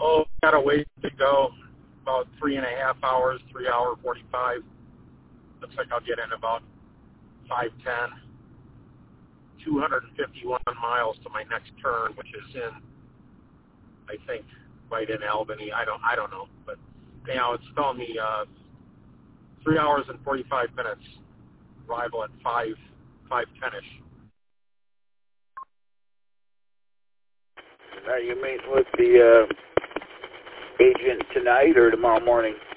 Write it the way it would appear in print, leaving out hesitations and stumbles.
Oh, got a ways to go. About 3.5 hours, 3 hour 45. Looks like I'll get in about 5:10. 251 miles to my next turn, which is in, I think, right in Albany. I don't know, but anyhow, it's telling me 3 hours and 45 minutes. Arrival at 5:10ish. Are you meeting with the agent tonight or tomorrow morning?